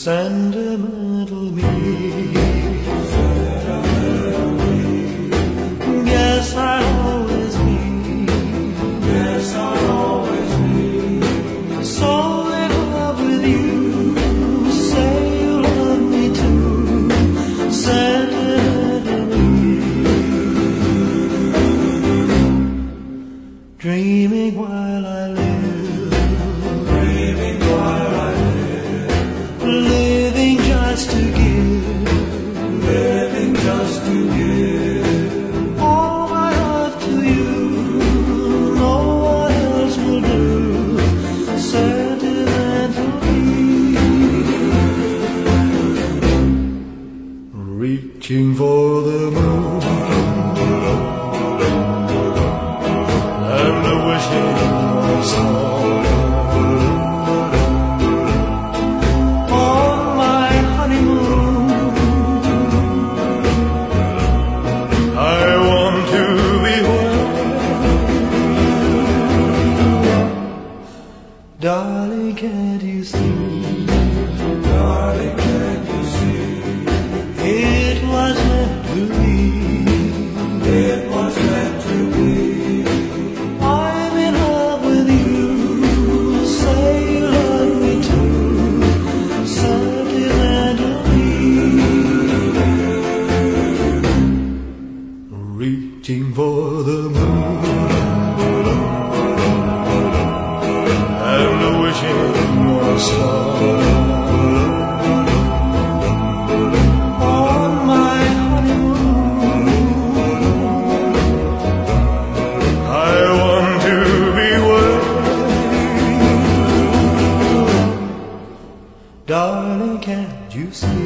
sentimental me. Guess I'll always be. Guess I'll always be so in love with you. Say you love me too, sentimentally. Dreaming while I live, dreaming while I live, living just to give, living just to give all my love to you. No one else will do, sentimentally. Reaching for the moon and wishing on a star. On my honeymoon, I want to be where, darling, can't you see? Darling, can't you see? It was meant to be. It was meant to be. I'm in love with you. Say you love me too, sentimentally. Reaching for the moon and wishing on a star. On my honeymoon, I want to be where, darling, can't you see?